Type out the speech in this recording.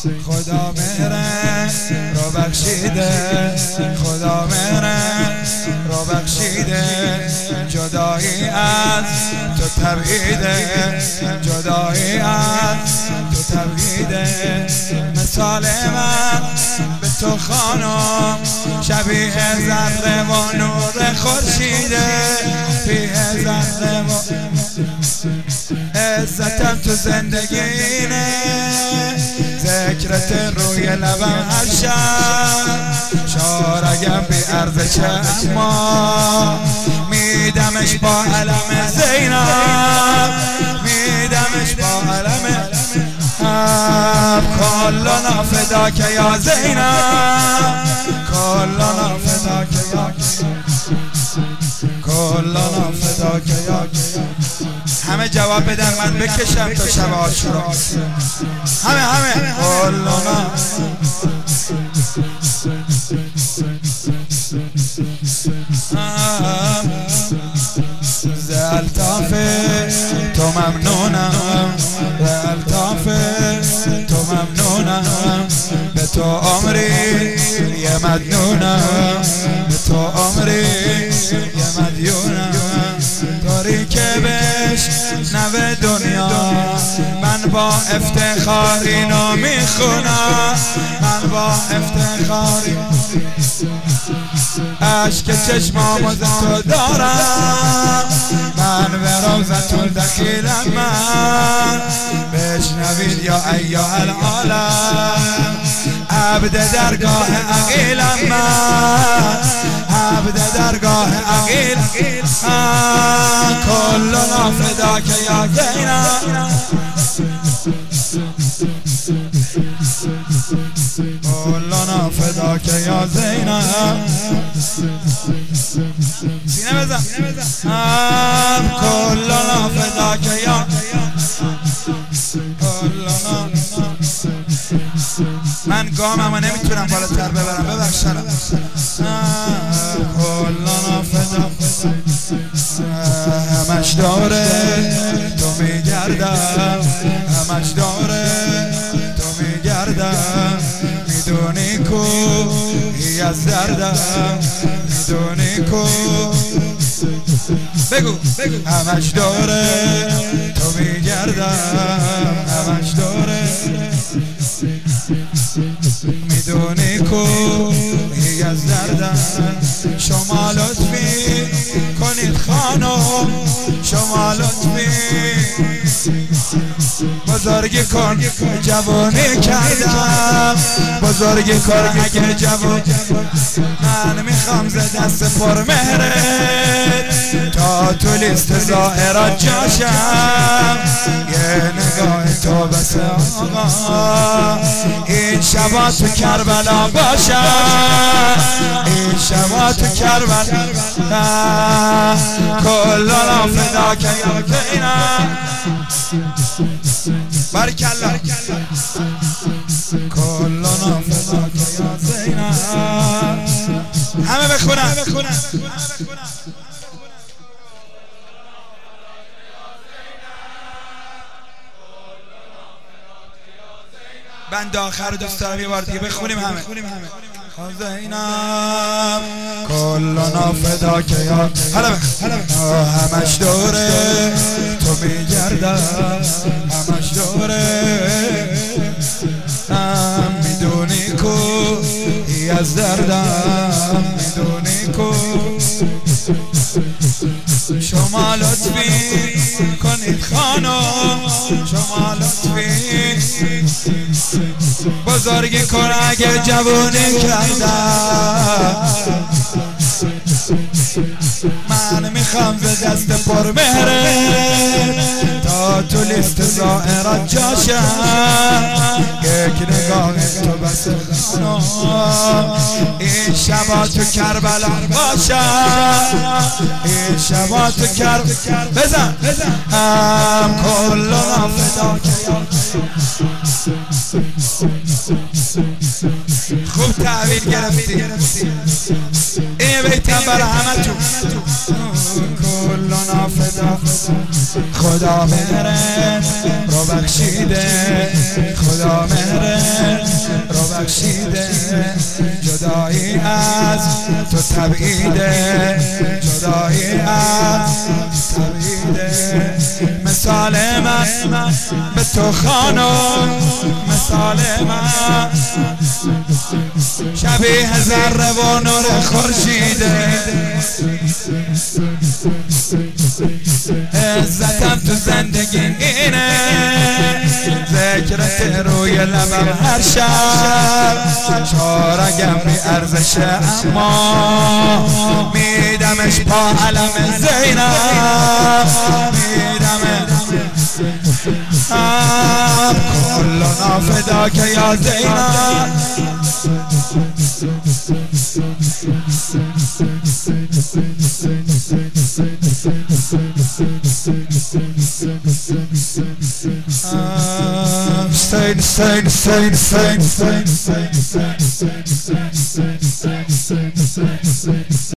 خدا مهره رو بخشیده، خدا مهره رو بخشیده. جدایی از تو تبعیده، جدایی از تو تبعیده. مثال من به تو خانم شبیه ذره و نور خورشیده، پیه ذره و عزتم تو زندگینه. ذکرت روی لبم هر شب، شارگم بی عرض چشما. میدمش با علم زینب، میدمش با علم کلنا فداک یا زینب، کلنا فداک یا کلنا فداک یا. همه جواب بدن من بکشم تا شب عاشورا. همه کلنا ز الطاف تو ممنونم، ز الطاف تو ممنونم. به تو عمری یه مدنونم، به تو عمری یه مدیونم. داری که بش نوه دنیا، من با افتخار اینو میخونم، من با افتخار عشق چشمامو ز تو دارم. من به روضتون دخیلم، من بشنوید یا ایها العالم. عبد درگاه عقیلم، من عبد درگاه عقیل. کلنا فداک یا زینب، کلنا فداک یا زینب. سینه بزن. کلنا فداک یا کلنا. من گاممو نمیتونم بالاتر ببرم، ببخشنم. کلنا فداک، همش داره تو میگردم، همش داره تو میگردم. میدونی کوهی از دردم، میدونی کو. بگو همش داره تو میگردم، همش داره میدونی کوهی از دردم. شما لطفی کنید خانم، شما لطفی بزرگی کن. جوانی کردم بزرگی کن اگه جوان. من میخوام ز دست پرمهرت تا تو لیست زائرات جاشم. یه نگاه تو بس آقا، این شبا تو کربلا باشم، این شبا تو کربلا. کلنا فداک یا زینب، بارکالله. کلنا فداک یا زینب. همه بخونن. بند آخر رو دوست دارم یه بار دیگه بخونیم همه. زینب کلنا فداک یا. همش دوره تو میگردم، همش دوره. میدونی کوهی از دردم، میدونی کو. شما لطفی کنید خانم، شما لطفی بزرگی کن اگه جوانی کردم. من میخوام ز دست پرمهره تا تو لیست زائرات جاشم. یک نگاه تو بس خانم، این شبا تو کربلا باشم، این شبا تو کربلا. بزن هم کلنا فداک. خوب تعبیر گرفتی. این بیتم برای همه تو. کلنا فداک. خدا مهره رو بخشیده، خدا مهره تو تبعیده، جدایی از تبعیده. مثال من به تو خانم، مثال من شبیه ذره و نور خورشیده. عزتم تو زندگی اینه، ذکرت روی لبم هر شب. شارگم بی ارزشه اما میدمش پا علم زینب، میدمش کلنا فداک یا زینب. Say